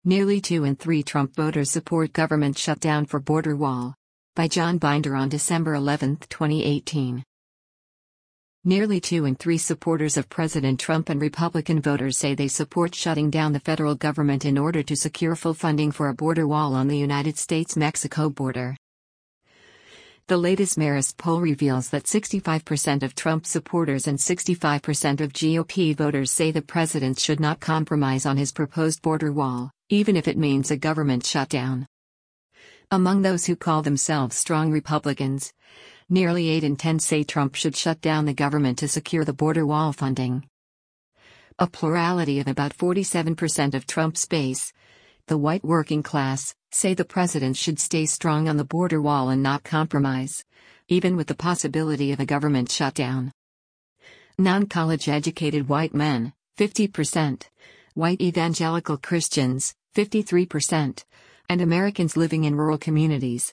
Nearly 2 in 3 Trump voters support government shutdown for border wall. By John Binder on December 11, 2018. Nearly 2 in 3 supporters of President Trump and Republican voters say they support shutting down the federal government in order to secure full funding for a border wall on the United States-Mexico border. The latest Marist poll reveals that 65% of Trump supporters and 65% of GOP voters say the president should not compromise on his proposed border wall, even if it means a government shutdown. Among those who call themselves strong Republicans, nearly 8 in 10 say Trump should shut down the government to secure the border wall funding. A plurality of about 47% of Trump's base, the white working class, say the president should stay strong on the border wall and not compromise, even with the possibility of a government shutdown. Non-college educated white men, 50%, white evangelical Christians, 53%, and Americans living in rural communities,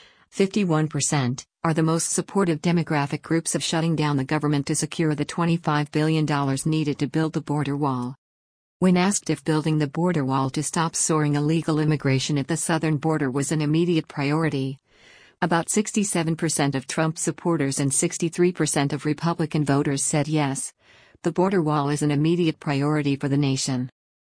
51%, are the most supportive demographic groups of shutting down the government to secure the $25 billion needed to build the border wall. When asked if building the border wall to stop soaring illegal immigration at the southern border was an immediate priority, about 67% of Trump supporters and 63% of Republican voters said yes, the border wall is an immediate priority for the nation.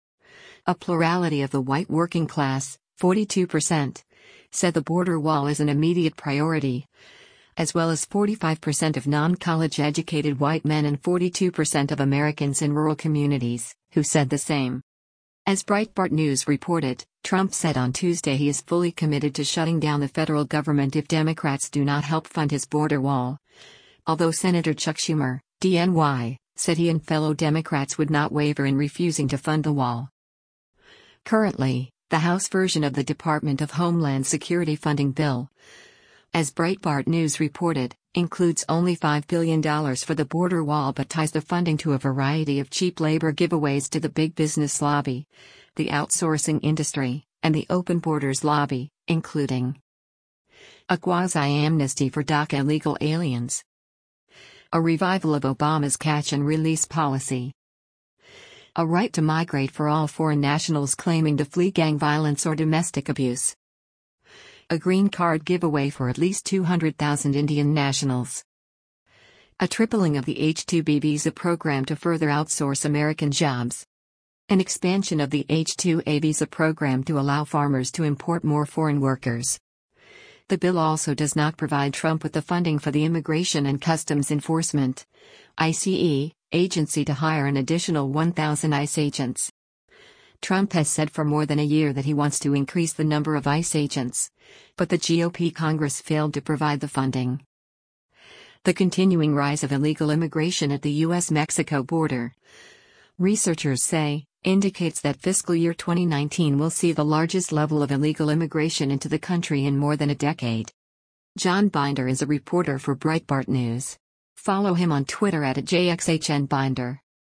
A plurality of the white working class, 42%, said the border wall is an immediate priority, as well as 45% of non-college educated white men and 42% of Americans in rural communities, who said the same. As Breitbart News reported, Trump said on Tuesday he is fully committed to shutting down the federal government if Democrats do not help fund his border wall. Although Senator Chuck Schumer, DNY, said he and fellow Democrats would not waver in refusing to fund the wall. Currently, the House version of the Department of Homeland Security funding bill, as Breitbart News reported, includes only $5 billion for the border wall but ties the funding to a variety of cheap labor giveaways to the big business lobby, the outsourcing industry, and the open borders lobby, including a quasi-amnesty for DACA illegal aliens, a revival of Obama's catch and release policy, a right to migrate for all foreign nationals claiming to flee gang violence or domestic abuse, a green card giveaway for at least 200,000 Indian nationals, a tripling of the H-2B visa program to further outsource American jobs, an expansion of the H-2A visa program to allow farmers to import more foreign workers. The bill also does not provide Trump with the funding for the Immigration and Customs Enforcement (ICE) agency to hire an additional 1,000 ICE agents. Trump has said for more than a year that he wants to increase the number of ICE agents, but the GOP Congress failed to provide the funding. The continuing rise of illegal immigration at the U.S.-Mexico border, researchers say, indicates that fiscal year 2019 will see the largest level of illegal immigration into the country in more than a decade. John Binder is a reporter for Breitbart News. Follow him on Twitter @JXHNBinder.